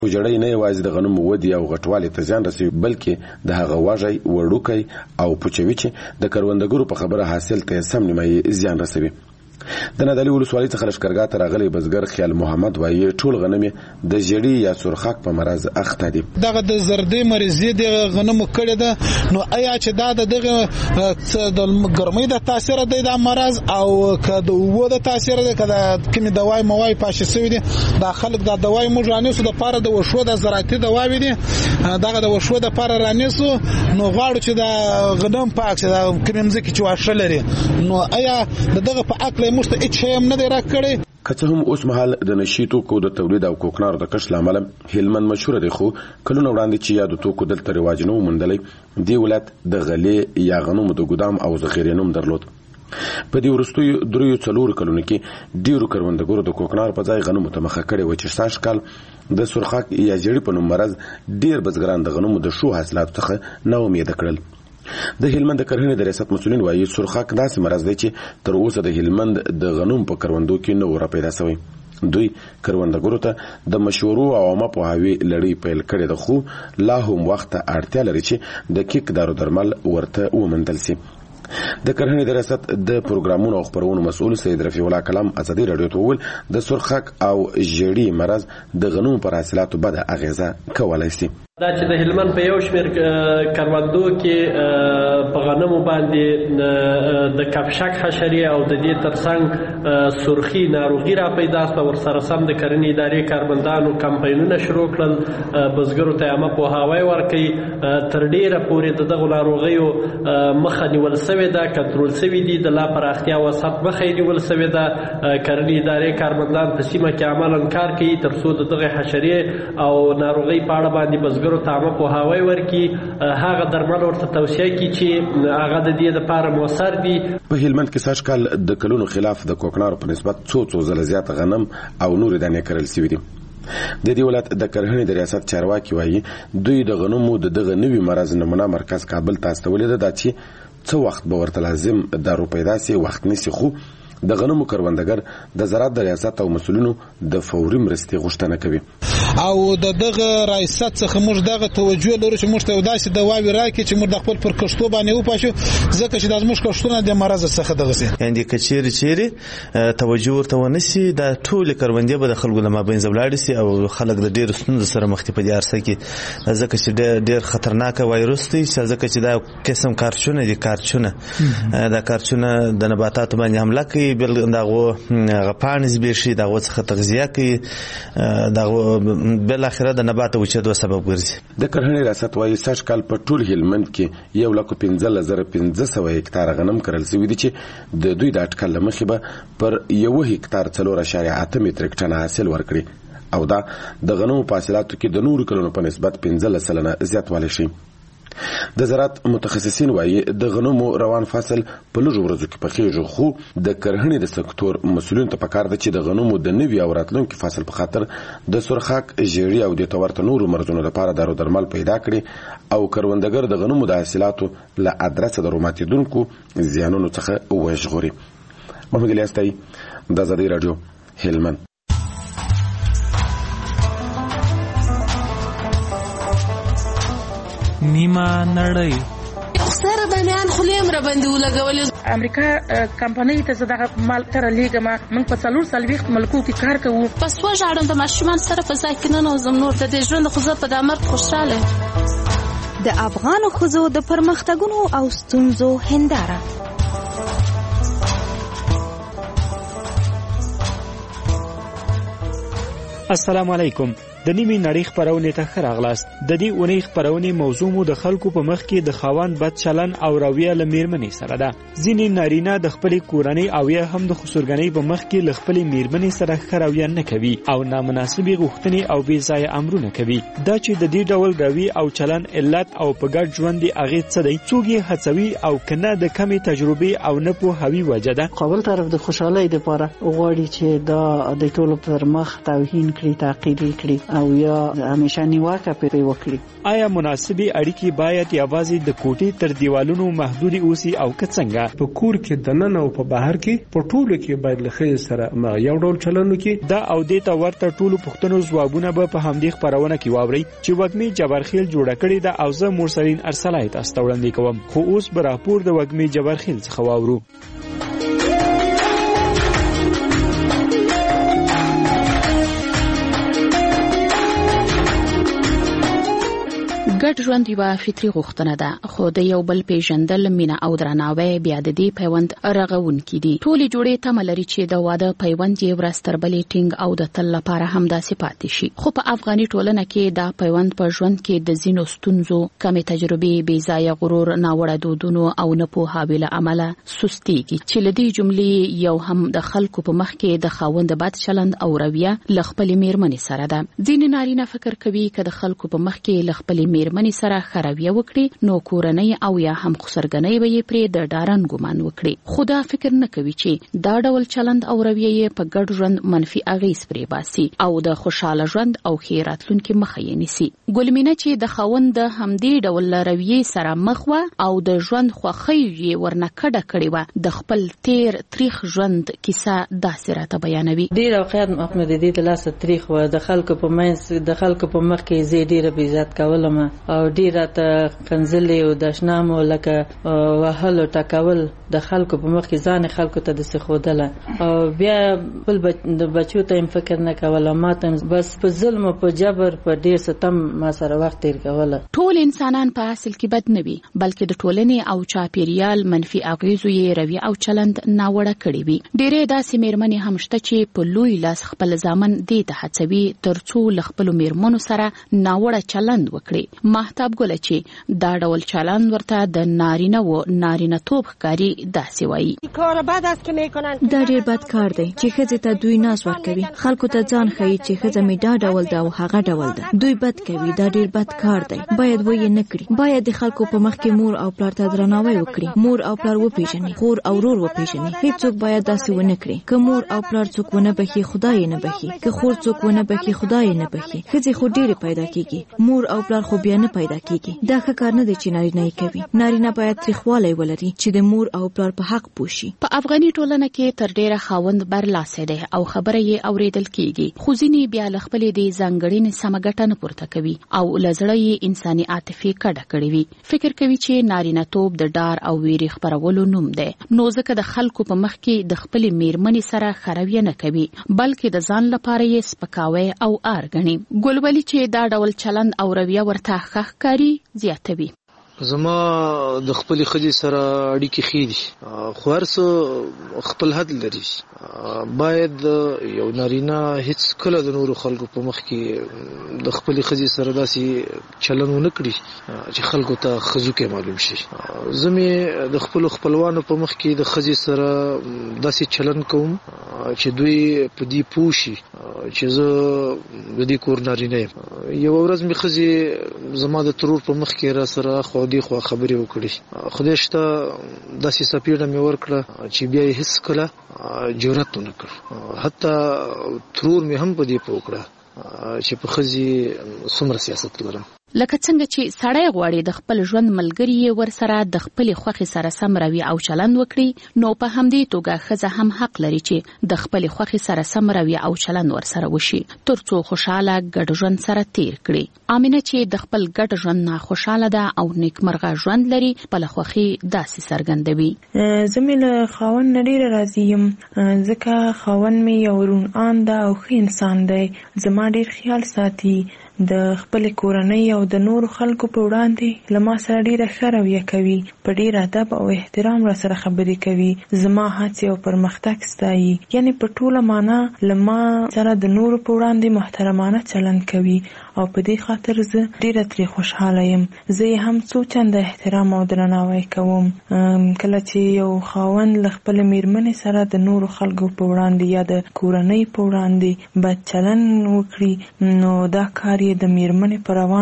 وجړی نه یوازې د غنمو ودې او غټوالي ته زیان رسوي بلکې د هغه وږی وړوکی او پوچوي چې د کروندګرو په خبره حاصل ته سم نیمایي زیان رسوي. د نادعلي ولسوالۍ څخه لښکرګاه ته راغلی بزګر خیال محمد وایي ټول غنم د ژړي یا سرخاک په مرض اخته دي. دغه د زردې مرضیې د غنمو کړې ده نو آیا چې دا دغه د ګرمۍ د تاثیر دی دا مرض او که د اوبو د تاثیر دی که د کومې دوای موای پاشې سوي دي دا خلک دا دوای موږ رانیسو دپاره د وښو د زراعتي دواوې دي دغه د وښو دپاره رانیسو نو غواړو چې دا غنم پاک شي دا کومې مځکې چې واښه لري نو آیا د دغه په عقل موږ ته هیڅ شی هم نه دی راکړی. که څه هم اوس مهال د نشي توکو د تولید او کوکنارو د کښت له امله هلمند مشهوره دی خو کلونه وړاندې چې یادو توکو دلته رواج نه و موندلی دې ولایت د غلې یا غنمو د ګدام او ذخیرې نوم درلود. په دې وروستیو 3-4 کلونو کې ډیرو کروندګرو د کوکنارو په ځای غنمو ته مخه کړې وه چې سږ کال د سرخاک یا ژړي په نوم مرض ډیر بزګران د غنمو د ښو حاصلاتو څخه ناامیده کړل. د هلمند د کرهڼې د ریاست مسؤلین وایي سرخاک داسې مرض دی چې تر اوسه د هلمند د غنمو په کروندو کې نه و راپیدا شوی. دوی کروندګرو ته د مشورو او عامه پوهاوي لړۍ پیل کړې ده خو لا هم وخت ته اړتیا لري چې د کیک دارو درمل ورته وموندل شي. د کرهڼې د ریاست د پروګرامونو او خپرونو مسؤل سید رفیع الله کلام ازادي رادیو ته وویل د سرخاک او ژړي مرض د غنمو پر حاصلاتو بده اغیزه کولای شي. دا چې د هلمند په یو شمېر کروندو کې په غنمو باندې د کپشک حشرې او د دې ترڅنګ سرخي ناروغي را پیدا شوه ورسره سم د کرنې ادارې کارمندانو کمپاینونه شروع کړل بزګرو ته عامه پوهاوی ورکوي تر ډېره پورې د دغو ناروغیو مخه نیول سوې ده کنټرول سوي دي د لا پراختیا او سطح مخه یې نیول سوې ده کرنې ادارې کارمندان په سیمه کې عملاً کار کوي تر څو د دغې حشرې او ناروغۍ په اړه باندې بزګرو تامه پوهاوی ورکي هغه درمل ورته توصیه کړي چې هغه د دې لپاره مؤثر دي. په هلمند کې سږ کال د کلونو خلاف د کوکنارو په نسبت څو ځله زیات غنم او نورې دانې کرل شوي دي. د دې ولایت د کرهڼې د ریاست چارواکي وایي دوی د غنمو د دغه نوي مرض نمونه مرکز کابل ته استولې ده چې څه وخت به ورته لازم دارو پیدا سي وخت نیسي خو د غنمو کروندګر د زراعت د ریاست او مسؤلینو د فوري مرستې غوښتنه کوي. او دغه ریاست څخه موږ دغه توجه لرو چې موږ ته داسې دواوې راکړي چې موږ د خپل پر کښتو باندې وپاشو ځکه چې د زموږ کښتونه د مرض څخه دغه سي یعنې که چیرې توجه ورته ونه سي دا ټولې کروندې به د خلکو له مابین ولاړې سي او خلک د ډېرو ستونزو سره مخ دي په دې عرصه کې ځکه چې ډېر خطرناکه وایروس دی ځکه چې دا قسم کارچونه دي دا کارچونه د نباتاتو باندې حمله کوي بل دغه پاڼې زبېښي دغه څخه تغذیه کوي دغه بل اخره د نبات وچېدو سبب ګرځي. د کرهڼې ریاست وایي سږ کال په ټول هلمند کې 1,15,500 هکتاره غنم کرل شوي دي چې د دوی د اټکل له مخې به پر 1 هکتار 4.8 متریک ټن حاصل ورکړي او دا د غنمو په حاصلاتو کې د نورو کلونو په نسبت 15% زیاتوالی شي. د زراعت متخصصین وایي د غنمو روان فصل په لږو ورځو کې پخېږي خو د کرهڼې د سکتور مسؤلینو ته پکار ده چې د غنمو د نوي او راتلونکي فصل په خاطر د سرخاک ژړي او د ورته نورو مرضونو لپاره دارو درمل پیدا کړي او کروندګر د غنمو د حاصلاتو له ادرسه د روماتیدونکو زیانونو څخه وژغوري. محمد الیاستای د ازادي رادیو هلمند. نیمه نړۍ سره باندې خلیم را باندې ولګول امریکا کمپنۍ ته زداغه مال تر لیګه ما په 4 ملکو کې کار کوو پس وژاړم د ماشومان سره په ځای کې نه نوزم نور د ژوند خو زه په دامر خوشاله د افغان خزو د پرمختګونو او ستونزو هنداره. السلام علیکم. د نیمې نړۍ خپرونې ته ښه راغلاست. د دې اونۍ خپرونې موضوع مو د خلکو په مخ کې د خاوند بد چلن او رویه له میرمنې سره ده. ځینې نارینه د خپلې کورنۍ او یا هم د خسرګنۍ په مخ کې له خپلې میرمنې سره ښه رویه نه کوي او نامناسبې غوښتنې او بې ځایه امرونه کوي. دا چې د دې ډول روي او چلن علت او په ګډ ژوند یې اغېز څه دی، څوک یې هڅوي او که نه د کمې تجربې او نه پوهاوي وجه ده. قابل طرف د خوشحالۍ دپاره غواړي چې دا د ټولو پر مخ توهین کړي، تعقیب کړي او یا همیشه نیوکه پرې وکړي. آیا مناسبي اړیکې باید یوازې د کوټې تر دیوالونو محدودي اوسي او که څنګه؟ په کور کې دننه او په بهر کې په ټولو کې باید له ښځې سره یو ډول چلن وکړي. دا او دې ته ورته ټولو پوښتنو ځوابونه به په همدې خپرونه کې واورئ چې وږمې جبارخیل جوړه کړې ده او زه مرسلین ارسلای تاسو ته وړاندې کوم. خو اوس به راپور د وږمې جبارخیل څخه واورو. ګډ ژوند یوه فطري غوښتنه ده، خو د یو بل پیژندل، مینه او درناوی بیا د دې پیوند رغونکي دي. ټولې جوړې تمه لري چې د واده پیوند یې ورځ تر بلې ټینګ او د تل لپاره همداسې پاتې شي. خو په افغاني ټولنه کې دا پیوند په ژوند کې د ځینو ستونزو، کمې تجربې، بې ځایه غرور، ناوړه دودونو او نه پوهاوي له امله سستېږي، چې له دې جملې یو هم د خلکو په مخ کې د خاوند بد چلند او رویه له خپلې میرمنې سره ده. ځینې نارینه فکر کوي که د خلکو په مخ کې له خپلې میرمنې سره خرویه وکړي نو کورنۍ او یا هم خسرګنۍ به یې پرې د ډارن ګمان وکړي. خو دا فکر نه کوي چې دا ډول چلند او رویه یې په ګډ ژوند منفي اغیز پرې باسي او د خوشاله ژوند او ښې راتلونکي مخه یې نیسي. ګلمینه چې د خاوند د همدې ډول رویې سره مخ وه او د ژوند خوښۍ یې ورنه کډه کړې وه، د خپل تیر تریخ ژوند کیسه داسې راته بیانوي. ډېر اوقات محمد دې د لاسه تریخ وه، د خلکو په منځ د خلکو په مخ کې زه ډېره بې عزت کولم او ډیره ته کنځلې او د شنامو لکه وهلو ټکول د خلکو په مخ کې ځان خلکو ته د سخودله او بیا بل د بچو ته فکر نه کوله، ما ته بس په ظلم او په جبر په ډیر ستم ما سره وخت تیر کوله. ټول انسانان په اصل کې بد نه وي، بلکې د ټولنې او چاپیریال منفي اغیزو یې رویه او چلند ناوړه کړی وي. ډېرې داسې میرمنې هم شته چې په لوی لاس خپل زامن دې ته هڅوي ترڅو له خپلو میرمنو سره ناوړه چلند وکړي. مهتاب ګله چې دا ډول چلند ورته د نارینه توب ښکاري داسې وایي. دا ډېر بد کار دی چې ښځې ته دوی ناز ورکوي، خلکو ته ځان ښیي چې ښځه مې دا ډول ده او هغه ډول ده. دوی بد کوي، دا ډېر بد کار دی، باید ویې نه کړي. باید د خلکو په مخ کې مور او پلار ته درناوی وکړي، مور او پلار وپیژني، خور او ورور وپیژني. هیڅوک باید داسې ونه کړي. که مور او پلار څوک ونه بخي خدای نه بخي، که خور څوک ونه بخي خدای نه بخي. ښځې خو ډېرې پیدا کیږي، مور او پلار خو بیا نه پیدا کیږي. دا ښه کار نه دی چې نارینه یې کوي. نارینه باید تریخوالی ولري چې د مور او پلار په حق پوه شي. په افغاني ټولنه کې تر ډیره خاوند برلاسی دی او خبره یې اوریدل کیږي، خو ځینې بیا له خپلې د ځانګړنې سمه ګټه نه پورته کوي او له زړه یې انساني عاطفې کډه کړې وي. فکر کوي چې نارینه توب د ډار او ویرې خپرولو نوم دی، نو ځکه د خلکو په مخ کې د خپلې میرمنې سره خرویه نه کوي، بلکې د ځان لپاره یې سپکاوی او آر ګڼي. ګلولي چې دا ډول چلند او رویه ورته ښه ښکاري زیاتوي. زما د خپل خځې سره اړیکې ښې دي، خو هر څه خپل حد لري. باید یو نارینه هیڅ کله د نورو خلکو په مخ کې د خپل خځې سره داسې چلن ونه کړي چې خلکو ته ښځوکی معلوم شي. زه مې د خپلو خپلوانو په مخ کې د خځې سره داسې چلن کوم چې دوی په دې پوه شي چې زه د دې کور نارینه یم. یوه ورځ مې ښځې زما د ترور په مخ کې را سره خوا دې خوا خبرې وکړي. خدای شته داسې سپېړه مې ورکړه چې بیا یې هېڅ کله جرأت ونه کړ. حتی ترور مې هم په دې پوه کړه چې په ښځې څومره سیاست لرم. لکه څنګه چې سړی غواړي د خپل ژوند ملګری یې ورسره د خپلې خوښې سره سم رویه او چلند وکړي، نو په همدې توګه ښځه هم حق لري چې د خپلې خوښې سره سم رویه او چلند ورسره وشي ترڅو خوشاله ګډ ژوند سره تیر کړي. آمینه چې د خپل ګډ ژوند نه خوشاله ده او نیکمرغه ژوند لري، خپله خوښي داسې څرګندوي. زه مې له خاوند نه ډېره راضي یم، ځکه خاوند مې یو روڼ آن ده او ښه انسان دی. زما ډېر خیال ساتي، د خپل کورنۍ او د نورو خلکو په وړاندې له ما سره ډیره ښه رویه کوي، په ډیر ادب او احترام را سره خبرې کوي، زما هڅې او پرمختګ ستایي. یعنی په ټوله معنا له ما سره د نورو په وړاندې محترمانه چلند کوي او په دې خاطر زه ډیره ترې خوشحاله یم. زه یې هم څو چنده احترام او درناوی کوم. کله چې یو خاوند له خپل میرمنې سره د نورو خلکو په وړاندې یا د کورنۍ په وړاندې بد چلند وکړي، نو دا کار د میرمنې پر روان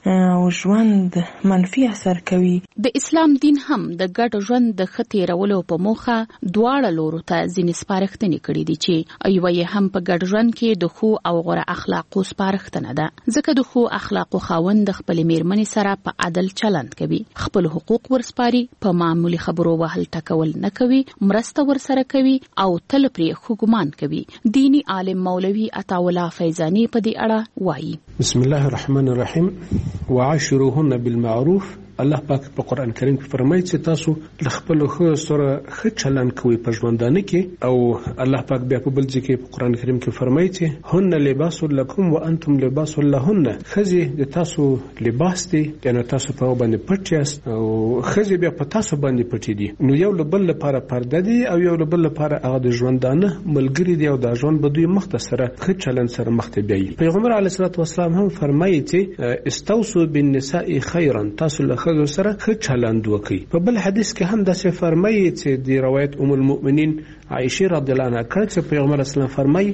او ژوند منفي اثر کوي. د اسلام دین هم د ګډ ژوند د ښه تېرولو په موخه دواړه لورو ته ځینې سپارښتنې کړي دي چې یوه یې هم په ګډ ژوند کې د ښو او غوره اخلاقو سپارښتنه ده، ځکه د ښو اخلاقو خاوند د خپلې میرمنې سره په عدل چلند کوي، خپل حقوق ورسپاري، په معمولي خبرو وهل ټکول نه کوي، مرسته ورسره کوي او تل پرې ښه ګمان کوي. دینی عالم مولوي عطاالله فیضاني په دې اړه وایي: بسم الله الرحمن الرحیم وعاشروهن بالمعروف. الله پاک په قرآن کریم کې فرمایي چې تاسو له خپلو ښځو سره ښه چلند کوئ په ژوندانه کې، او الله پاک بیا په بل ځای کې په قرآن کریم کې فرمایي چې هن لباس لکم وانتم لباس لهن. ښځې د تاسو لباس دي، یعنې تاسو په هغه باندې پټ یاست او ښځې بیا په تاسو باندې پټې دي. نو یو له بل لپاره پرده دي او یو له بل لپاره هغه د ژوندانه ملګري دي او دا ژوند به دوی مخ ته سره ښه چلند سره مخ ته بیایي. پیغمبر علیه الصلاة والسلام هم فرمایي چې استوصوا بالنساء خیرا، تاسو له ښځو سره ښه چلند وکړئ. په بل حدیث کې هم داسې فرمایي چې د روایت ام المؤمنین عائشه رضی الله عنها کړه چې پیغمبر اسلام فرمایي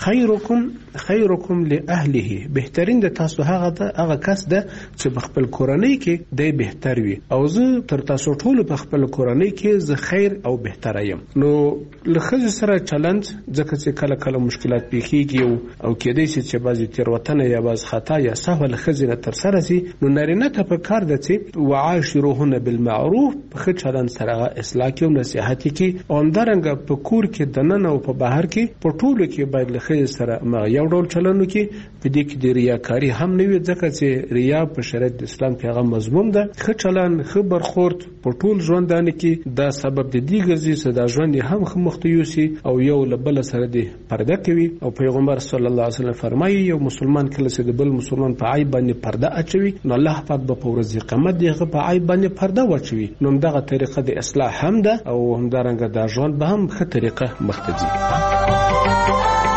خیرکم لاهله، بهترین د تاسو هغه کس ده چې په خپل کورنۍ کې دی بهتر وي، او زه تر تاسو ټولو په خپل کورنۍ کې زه خیر او بهتر یم. نو له ښځو سره چلند ځکه چې کله کله مشکلات پیښیږي او کېدای شي چې بعضې تېروتنه یا بعض خطا یا سهو له ښځې نه ترسره شي، نو نارینه ته پکار ده چې وعاشروهن بالمعروف په ښه چلند سره هغه اصلاح کړي او نصیحت یې کړي، او همدارنګه په کور کې دننه او په بهر کې په ټولو کې باید له ښځې سره یو ډول چلند وکړي. په دې کې د ریاکاري هم نه وي، ځکه چې ریا په شریعت د اسلام کې هغه مضموم ده. ښه چلند، ښه برخورد په ټول ژوندانه کې دا سبب د دې ګرځي چې دا ژوند یې هم ښه مخ ته یوسي او یو له بله سره د پرده کوي. او پیغمبر صلی الله علیه وسلم فرمایي یو مسلمان کله چې د بل مسلمان په عیب باندې پرده اچوي، نو الله پاک به په ورځ قیامت دغه په عیب باندې پرده واچوي. نو دغه طریقه د اصلاح هم ده او همدارنګه دا ژوند به هم ښه طریقه مخ ته ځي.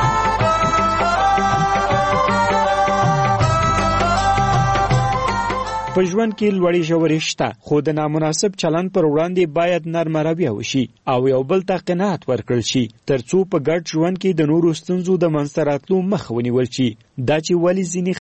په ژوند کې لوړې ژورې شته، خو د نامناسب چلند پر وړاندې باید نرمه رویه وشي او یو بل ته قناعت ورکړل شي، ترڅو په ګډ ژوند کې د نورو ستونزو د منځته راتلو مخه ونیول شي. دا چې ولې ځینې